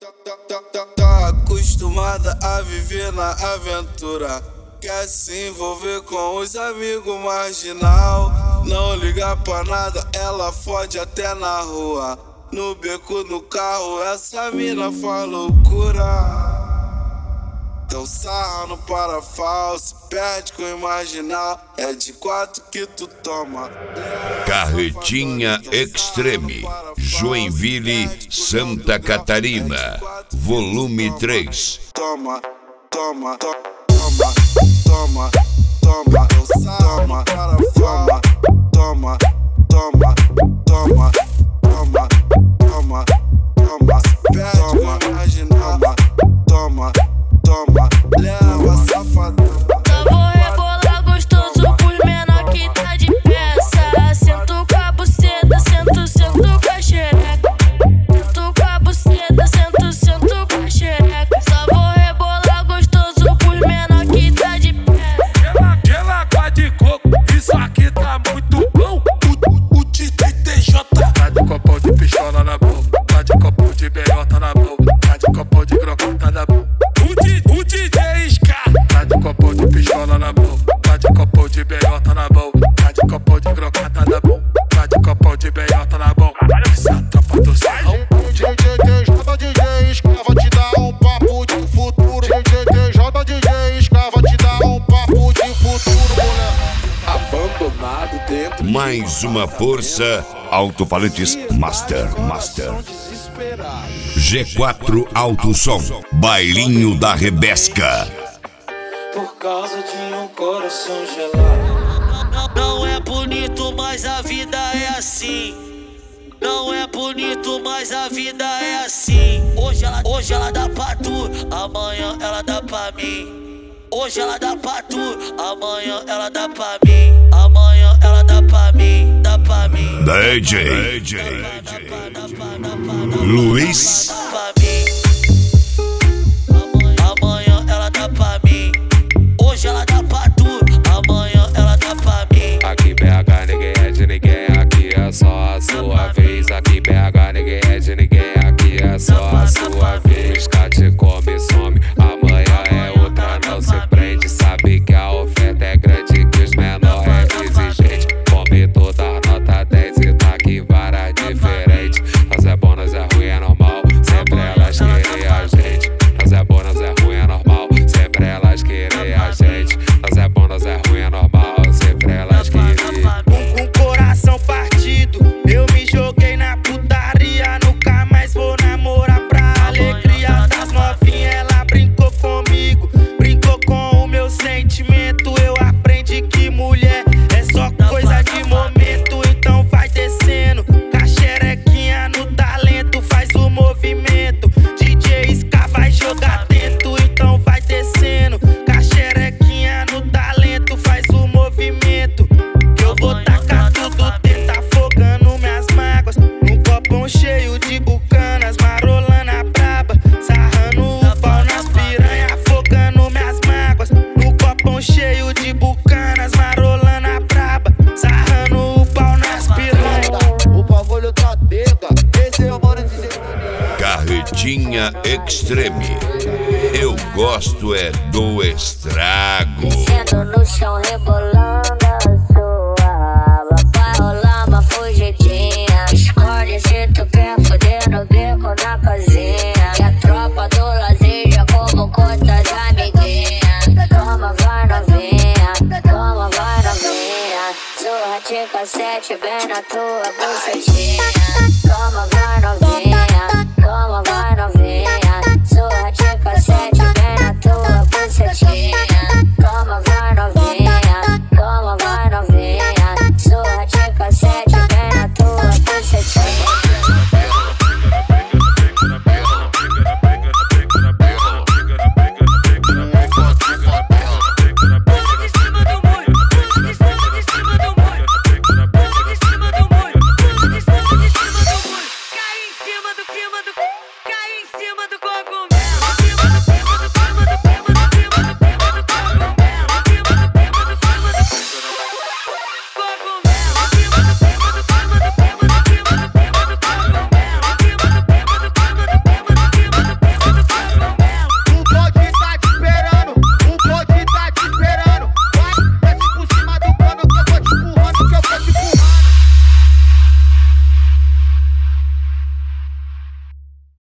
Tá acostumada a viver na aventura, quer se envolver com os amigos marginal. Não liga pra nada, ela fode até na rua. No beco, no carro, essa mina faz loucura. Teu sarra no parafalso, perde com o marginal. É de 4 que tu toma. Carretinha Extreme, Joinville, Santa Catarina, volume 3. Toma, toma, toma, toma, toma, toma, toma, toma, toma, toma, toma, toma, toma, toma, perde com o marginal. Toma, toma, leva safadão. Só vou rebolar gostoso pros menor que tá de peça. Sento com a buceta, sento com a xereca. Sento com a buceta, sento com a xereca. Só vou rebolar gostoso pros menor que tá de peça. Aquela água de coco, isso aqui tá muito bom. O TJ tá de copão de pistola na boca, tá de copão de beiota na boca, tá de copão de crocota na boca. O DJ Ska tá de copão de pistola na boca, tá de copão de beiota na boca, tá de copão de crocota na boca, tá de copão de beiota na boca. Essa tropa do céu. DJ Ska, vou te dar um papo de futuro. DJ Ska, vou te dar um papo de futuro, moleque. Abandonado dentro. Mais uma força, alto-falantes Master. G4 Alto Som, Bailinho da Rebesca. Por causa de um coração gelado. Não é bonito, mas a vida é assim. Não é bonito, mas a vida é assim. Hoje ela dá pra tu, amanhã ela dá pra mim. Hoje ela dá pra tu, amanhã ela dá pra mim. Amanhã ela dá pra mim, dá pra mim. DJ Luiz. Amanhã ela dá pra mim. Hoje ela dá pra tu, amanhã ela dá pra mim. Aqui BH ninguém é de ninguém, aqui é só a sua vez. Aqui BH ninguém é de ninguém, aqui é só a sua vez. Cate come, some, amanhã é outra, não se prende. Sabe que a oferta é grande, que os menor é exigente. Come toda a nota 10 e tá aqui várias diferentes. Nós é bom, nós é ruim, é normal, sempre elas querem a gente. Nós é bom, nós é ruim, é normal, sempre elas querem a gente. Nós é bom, nós é ruim, é normal, sempre elas querem. Com coração partido, eu me joguei na putaria. Nunca mais vou namorar pra alegria das novinhas. Ela brincou comigo, brincou com o meu sentimento. Eu aprendi que mulher é só coisa de momento. Então vai descendo, caxerequinha no talento, faz o movimento. DJ Ska vai jogar dentro, então vai descendo, caxerequinha no talento, faz o movimento. Que eu vou tacar tudo dentro, afogando minhas mágoas. Num copão cheio de bucanas, marolando a braba, sarrando o pau nas piranha, afogando minhas mágoas. Num copão cheio de bucanas, marolando a braba, sarrando o pau nas piranha. O bagulho tá pega, esse é o mano de Carretinha Extreme, eu gosto é do estrago. Descendo no chão, rebolando a sua. Vai rolar uma fugidinha. Escolhe se tu quer foder no beco na casinha. E a tropa do lazer já como conta de amiguinha. Toma, vai novinha, toma, vai novinha. Surra de cassete bem na tua bucetinha.